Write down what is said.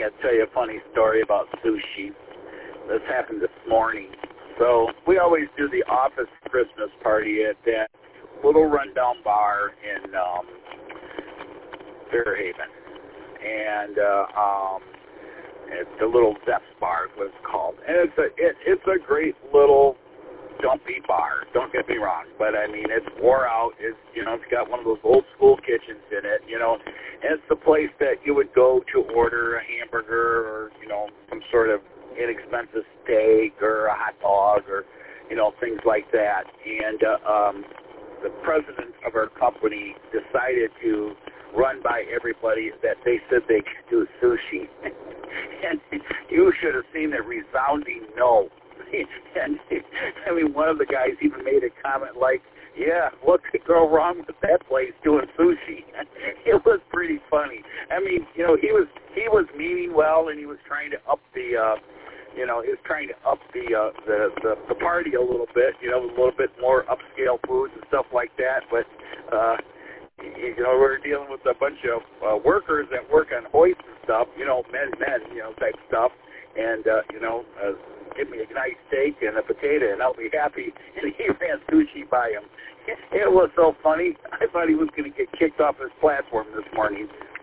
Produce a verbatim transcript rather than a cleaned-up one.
I'll tell you a funny story about sushi. This happened this morning. So we always do the office Christmas party at that little rundown bar in um, Fairhaven. And uh, um, it's the little Zeph's bar is what it's called. And it's a, it, it's a great little dumpy bar. Don't get me wrong. But, I mean, it's wore out. It's, you know, it's got one of those old school kitchens in it, you know. And it's the place that you would go to order a hamburger or, you know, some sort of inexpensive steak or a hot dog or, you know, things like that. And uh, um, the president of our company decided to run by everybody that they said they could do sushi. And you should have seen the resounding no. And, I mean, one of the guys even made a comment like, yeah, what could go wrong with that place doing sushi? It was pretty funny. I mean, you know, he was he was meaning well, and he was trying to up the, uh, you know, he was trying to up the, uh, the the the party a little bit, you know, a little bit more upscale foods and stuff like that. But, uh, you know, we're dealing with a bunch of uh, workers that work on hoists and stuff, you know, men, men, you know, type stuff. And, uh, you know, uh, give me a nice steak and a potato, and I'll be happy. And he ran sushi by him. It was so funny. I thought he was going to get kicked off his platform this morning.